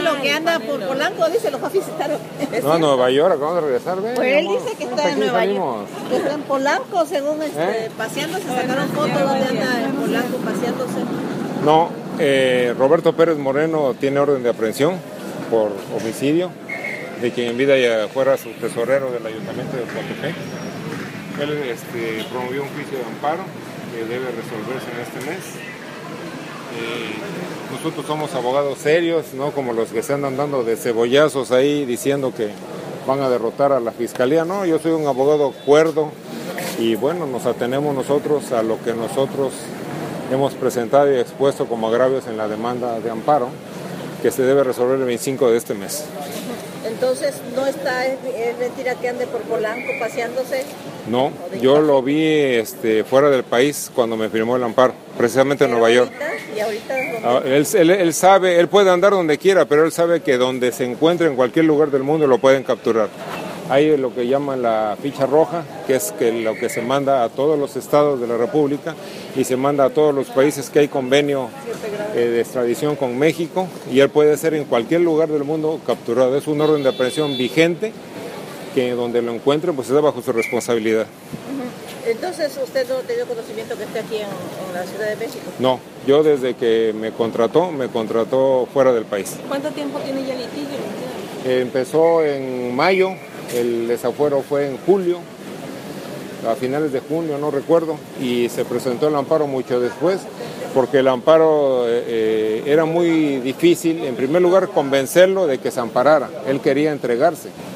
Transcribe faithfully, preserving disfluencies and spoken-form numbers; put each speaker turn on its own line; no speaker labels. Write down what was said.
Camilo, que anda por Polanco, dice, los va a visitar.
No, a Nueva York, acabamos de regresar, ¿ves?
Pues él dice que está en Nueva York. Que está en Polanco, según este, ¿Eh? paseándose, sacaron fotos donde anda en Polanco paseándose.
No, eh, Roberto Pérez Moreno tiene orden de aprehensión por homicidio de quien en vida ya fuera su tesorero del Ayuntamiento de Coatepec. Él este, promovió un juicio de amparo que debe resolverse en este mes. Eh, nosotros somos abogados serios, no como los que se andan dando de cebollazos ahí diciendo que van a derrotar a la fiscalía. No, yo soy un abogado cuerdo y bueno, nos atenemos nosotros a lo que nosotros hemos presentado y expuesto como agravios en la demanda de amparo, que se debe resolver el veinticinco de este mes.
Entonces, ¿no está, es, es mentira que ande por Polanco paseándose?
No, yo lo vi este, fuera del país cuando me firmó el amparo, precisamente en Nueva York.
¿Y ahorita
ah, él, él, él sabe, él puede andar donde quiera, pero él sabe que donde se encuentre en cualquier lugar del mundo lo pueden capturar. Hay lo que llaman la ficha roja, que es que lo que se manda a todos los estados de la República y se manda a todos los países que hay convenio eh, de extradición con México, y él puede ser en cualquier lugar del mundo capturado. Es un orden de aprehensión vigente que donde lo encuentren pues está bajo su responsabilidad.
Uh-huh. Entonces, ¿usted no tenía conocimiento que esté aquí en, en la Ciudad de México?
No, yo desde que me contrató, me contrató fuera del país.
¿Cuánto tiempo tiene ya el litigio?
Eh, empezó en mayo. El desafuero fue en julio, a finales de junio, no recuerdo, y se presentó el amparo mucho después, porque el amparo eh, era muy difícil, en primer lugar, convencerlo de que se amparara. Él quería entregarse.